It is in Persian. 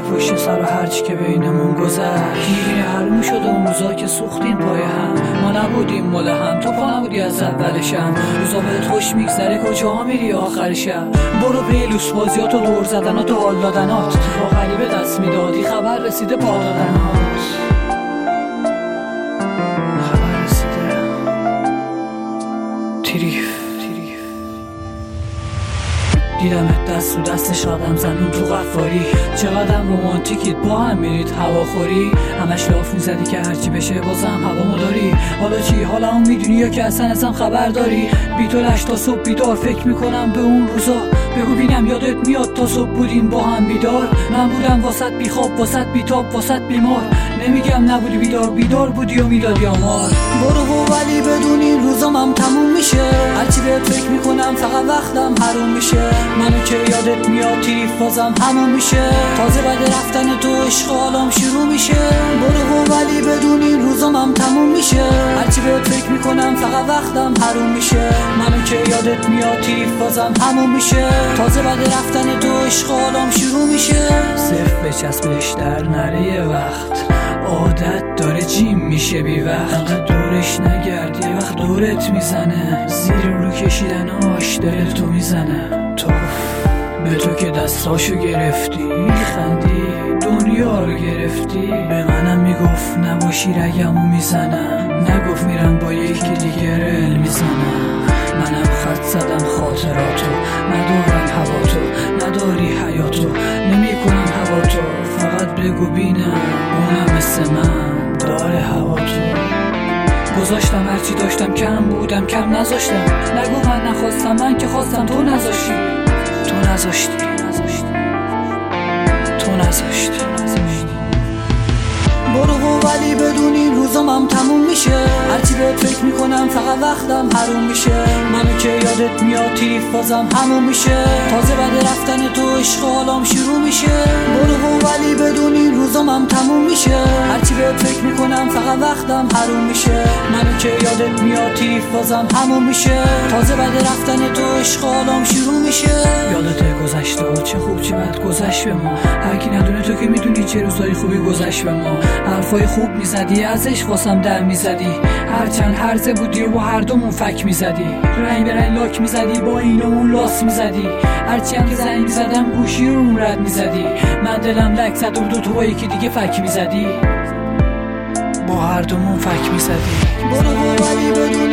پشت سر و هرچی که بینمون گذشت میبینی حروم شده اون روزا که سوختیم پای هم. ما نبودیم مال هم، تو پا نبودی از اولشم. روزا بهت خوش میگذره کجا میری آخرشم. برو پی لوس بازیات و دور زدنات و حال دادنات، با غریبه دست میدادی خبر رسیده پا دادنات. خبر رسیده تریف دیدمت دست رو دست شادم زنون تو غفاری. چقدرم رومانتیکید با هم میرید هواخوری. همش لاف میزدی که هرچی بشه بازم هوامو داری. حالا چی؟ حالا هم میدونی یا که اصلا ازم خبر داری؟ بی تو لش تا صبح بیدار فکر میکنم به اون روزا. بگو بینم یادت میاد تا صبح بودیم با هم بیدار. من بودم واسط بی خواب، واسط بی تاب، واسط بیمار. نمیگم نبودی بیدار بودی و میدادی آمار. برو ولی بدون این روزام هم تموم میشه. هرچی بهت فکر میکنم فقط وقتم حروم میشه. منو که یادت میاد تیریف بازم همون میشه. تازه بعد رفتن تو عشق حالم شروع میشه. برو ولی بدون این روزام هم تموم میشه. هرچی بهت فکر میکنم فقط وقتم حروم میشه. منو که یادت میاد تیریف بازم همون میشه. تازه بعد رفتن تو عشق حالم شروع میشه. صرف بچسبش در نره وقت، عادت داره جیم میشه بی وقت. دورش نگرد یه وقت دورت میزنه. زیر رو کشیدن آش دل تو میزنه. تو به تو که دستاشو گرفتی میخندی، دنیا رو گرفتی. به منم میگفت نباشی رگمو میزنم، نگفت میرم با یکی دیگه رل میزنم. منم خط زدم خاطراتو، ندارم هوا تو، نداری حیاتو، نمیکنم هوا تو. فقط بگو بینم اونم مثل من داره هوا تو. گذاشتم هرچی داشتم کم بودم کم نذاشتم. نگو من نخواستم، من که خواستم تو نذاشتی. تو نذاشتی برو ولی بدون این روزام هم تموم میشه. هرچی بهت فکر میکنم فقط وقتم حروم میشه. منو که یادت میاد تیریف بازم همون میشه. تازه بعد رفتن تو عشق حالم شروع میشه. برو ولی بدون این روزام هم تموم میشه. هرچی بهت فکر میکنم فقط وقتم حروم میشه. منو که یادت میاد تیریف بازم همون میشه. تازه بعد رفتن تو عشق حالم شروع میشه. یادت گذشته و چه خوب چه بد گذشت به ما. هر کی ندونه تو که میدونی چه روزای خوبی گذشت به ما. حرفای خوب میزدی، ازش واسم در میزدی. هرچند هرزه بودی و هر دومون فک میزدی. رنگ به رنگ لاک میزدی، با این و اون لاس میزدی. هرچی هم که زنگ میزدم گوشی رو اون رد میزدی. من دلم لک زد و تو با یکی دیگه فک میزدی. با هر دومون فک میزدی. برو ولی بدون